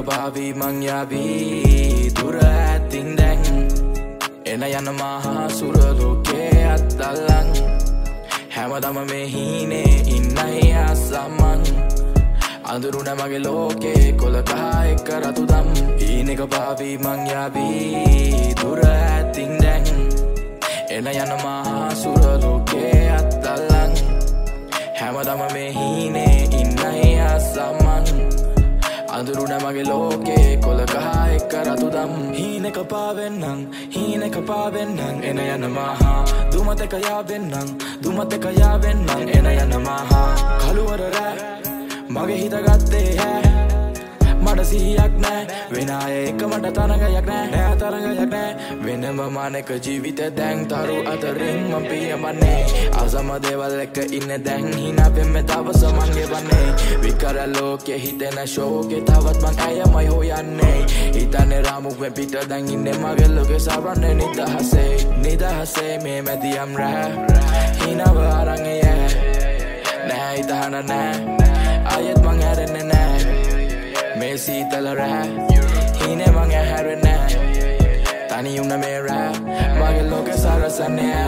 පාවී මං යාවී දුර ඇතින් දැන් එන යන මහා සුර ලෝකේ අත්අල්ලන් හැමදම මේ හීනේ ඉන්නයි අසමන් අඳුරුන මගේ ලෝකේ කොළ කහ එක්ක රතු දම් හීනෙක පාවී මං යාවී දුර ඇතින් දැන් එන යන මහා සුර ලෝකේ අත්අල්ලන් හැමදම මේ හීනේ ඉන්නයි අසමන් අඳුරුන මගේ ලෝකේ කොළ කහ එක්ක රතු දම් හීනෙක පාවෙන්නම් එන යන මහා දුමතක යාවෙන්නම් එන යන මහා කළුවර රෑ මගේ හිත ගත්තේ හැ මට සිහියක් නෑ වෙන අය එක මට තරගයක් නෑ වෙනම මානක ජීවිත දැන් තරු අතරින් මම පියමන්නේ අසම දේවල් එක්ක ඉන්න දැන් හිනා වෙන්න දවස මං ගෙවන්නේ විකර ලෝකේ හිතෙන ෂෝකේ තවත් මං අයමයි හොයන්නේ හිතන්නේ රාමුක් වෙ පිට දැන් ඉන්නේ මගේ ලෝකේ සරන්නේ නිදහසේ මේ මැදියම් රෑ හිනව අරන් නෑ ඉතහන නෑ ආයෙත් මං හැරෙන්නේ නෑ මේ සීතල රෑ හීනේ මං හැරෙන්නේ නෑ තනි වුණ මේ රෑ මගේ ලෝකේ සරසන්නේ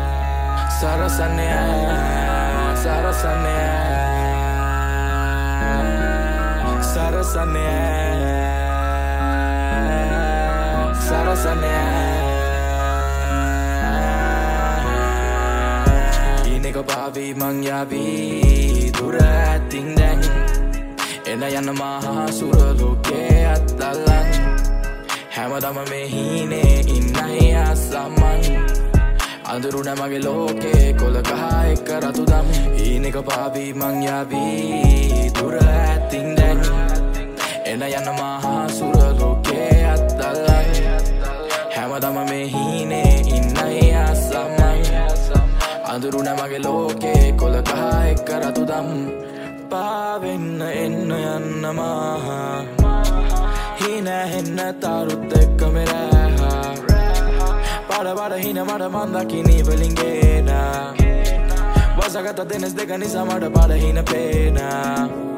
හීනෙක පාවී මං යාවී දුර ඇතින් දැන් එන යන මහා සුර ලෝකේ අත්අල්ලන් හැමදම මේ හීනේ ඉන්නයි අසමන් අඳුරුන මගේ ලෝකේ කොළ කහ එක්ක රතු දම් හීනෙක පාවී මං යාවී දුර ඇතින් දැන් එන යන මහා සුර ලෝකේ අත්අල්ලන් හැමදම මේ හීනේ ඉන්නයි අසමන් අඳුරුන මගේ ලෝකේ කොළ කහ එක්ක රතු දම් පාවෙන්න එන්න යන්න මහා හීන හෙන්න තරුත් එක්ක මෙරෑ පඩ හින මට මන්දකිනී වලින්ගේන වසගත දෙනස් දෙක නිසා මට පඩ හින පේනා